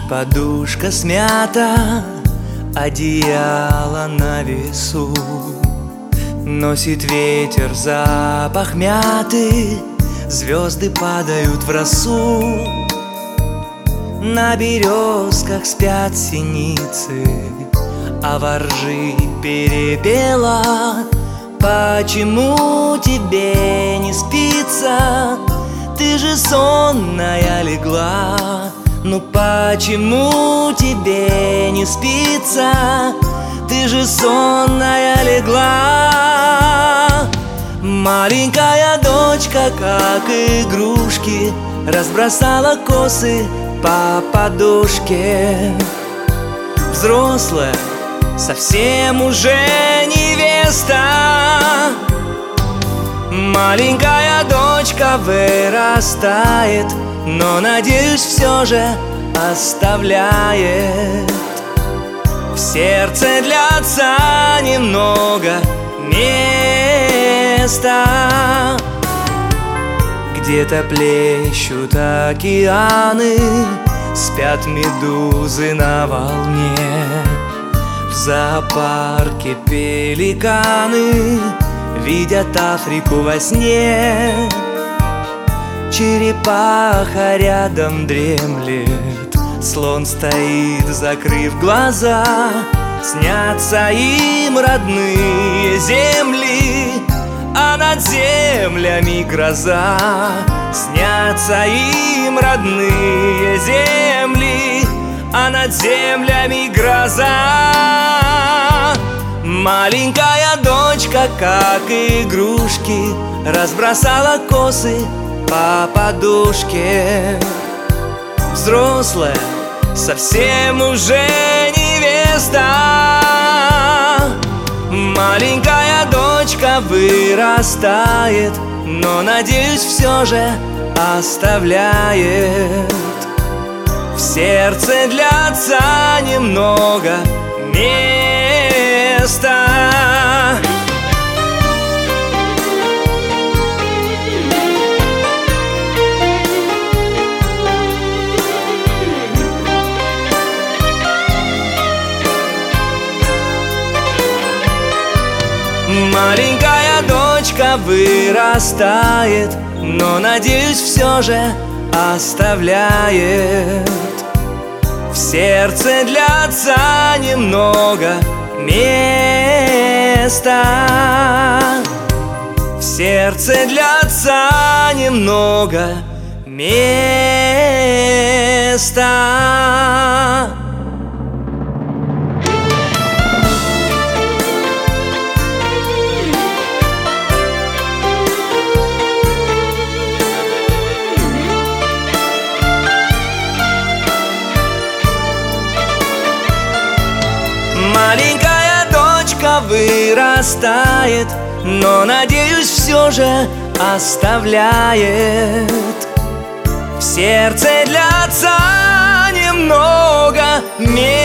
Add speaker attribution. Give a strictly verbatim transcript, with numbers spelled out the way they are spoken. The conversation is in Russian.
Speaker 1: Подушка смята, одеяло на весу, носит ветер запах мяты, звезды падают в росу. На березках спят синицы, а воржи перепела. Почему тебе не спится? Ты же сонная легла. Ну почему тебе не спится? Ты же сонная легла. Маленькая дочка, как игрушки, разбросала косы по подушке. Взрослая, совсем уже невеста. Маленькая дочка вырастает, но, надеюсь, все же оставляет в сердце для отца немного места. Где-то плещут океаны, спят медузы на волне. В зоопарке пеликаны видят Африку во сне. Черепаха рядом дремлет, слон стоит, закрыв глаза. Снятся им родные земли, а над землями гроза. Снятся им родные земли, а над землями гроза. Маленькая дочка, как игрушки, разбросала косы по подушке. Взрослая, совсем уже невеста. Маленькая дочка вырастает, но, надеюсь, все же оставляет в сердце для отца немного места. Маленькая дочка вырастает, но, надеюсь, все же оставляет в сердце для отца немного места. В сердце для отца немного места. Маленькая дочка вырастает, но, надеюсь, все же оставляет в сердце для отца немного места.